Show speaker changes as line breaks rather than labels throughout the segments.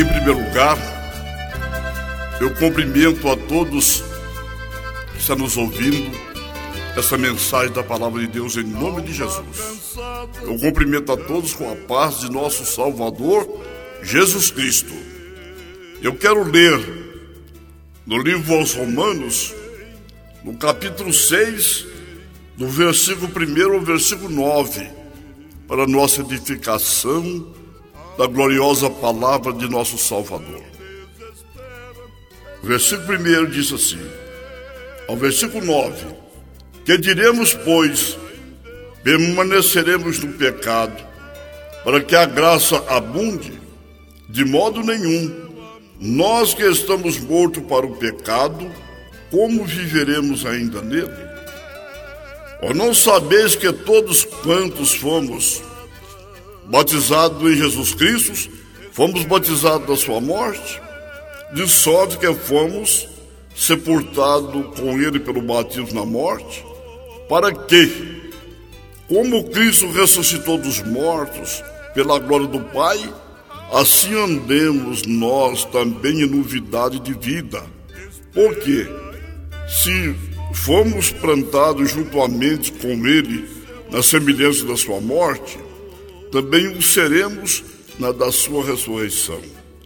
Em primeiro lugar, eu cumprimento a todos que estão nos ouvindo essa mensagem da palavra de Deus em nome de Jesus. Eu cumprimento a todos com a paz de nosso Salvador, Jesus Cristo. Eu quero ler no livro aos Romanos, no capítulo 6, do versículo 1 ao versículo 9, para nossa edificação da gloriosa palavra de nosso Salvador. O versículo 1 diz assim, ao versículo 9: Que diremos, pois? Permaneceremos no pecado, para que a graça abunde? De modo nenhum. Nós que estamos mortos para o pecado, como viveremos ainda nele? Ou não sabeis que todos quantos fomos batizados em Jesus Cristo, fomos batizados da sua morte? De sorte que fomos sepultados com ele pelo batismo na morte, para que, como Cristo ressuscitou dos mortos pela glória do Pai, assim andemos nós também em novidade de vida. Porque, se fomos plantados juntamente com ele na semelhança da sua morte, também o seremos na da sua ressurreição.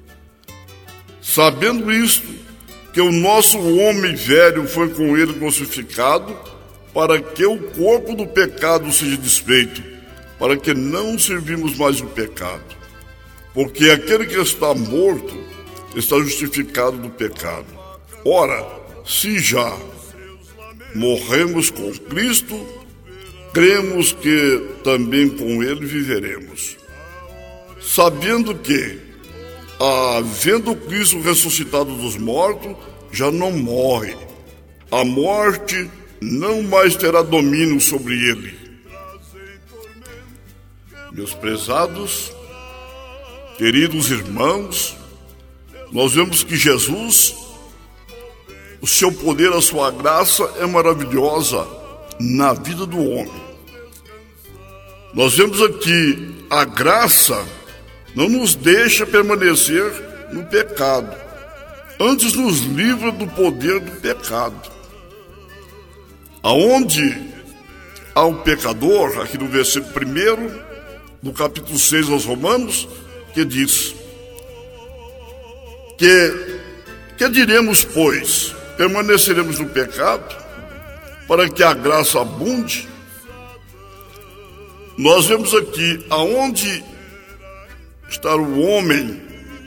Sabendo isto, que o nosso homem velho foi com ele crucificado, para que o corpo do pecado seja desfeito, para que não servimos mais o pecado. Porque aquele que está morto está justificado do pecado. Ora, se já morremos com Cristo, cremos que também com ele viveremos. Sabendo que, havendo Cristo ressuscitado dos mortos, já não morre. A morte não mais terá domínio sobre ele. Meus prezados, queridos irmãos, nós vemos que Jesus, o seu poder, a sua graça é maravilhosa na vida do homem. Nós vemos aqui a graça não nos deixa permanecer no pecado, antes nos livra do poder do pecado. Aonde há um pecador, aqui no versículo 1 do capítulo 6 aos Romanos, que diz: Que diremos, pois? Permaneceremos no pecado, para que a graça abunde? Nós vemos aqui, aonde está o homem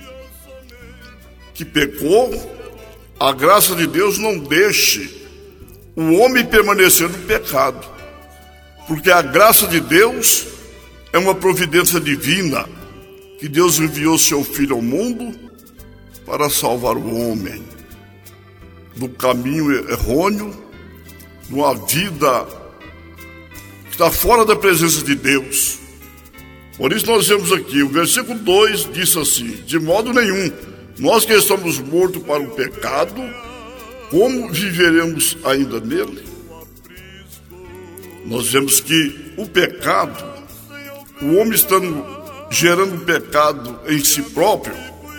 que pecou, a graça de Deus não deixe o homem permanecer no pecado, porque a graça de Deus é uma providência divina, que Deus enviou seu Filho ao mundo para salvar o homem do caminho errôneo, de uma vida que está fora da presença de Deus. Por isso nós vemos aqui, o versículo 2 diz assim: De modo nenhum, nós que estamos mortos para o pecado, como viveremos ainda nele? Nós vemos que o pecado, o homem estando gerando pecado em si próprio,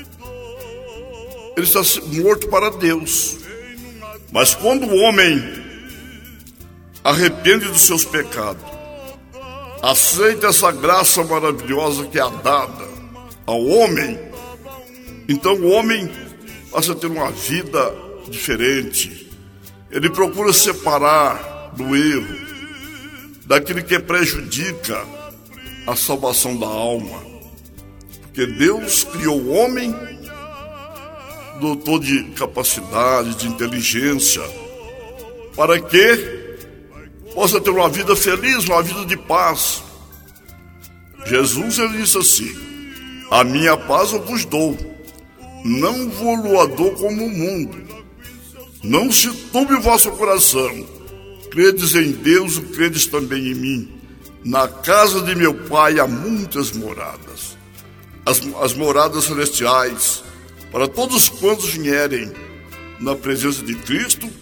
ele está morto para Deus. Mas quando o homem arrepende dos seus pecados, aceita essa graça maravilhosa que é dada ao homem, então o homem passa a ter uma vida diferente. Ele procura separar do erro, daquilo que prejudica a salvação da alma, porque Deus criou o homem, dotou de capacidade, de inteligência, para que possa ter uma vida feliz, uma vida de paz. Jesus, ele disse assim: A minha paz eu vos dou, não vou-lo dou como o mundo. Não se turbe o vosso coração, credes em Deus, credes também em mim. Na casa de meu Pai há muitas moradas, as moradas celestiais, para todos quantos vierem na presença de Cristo,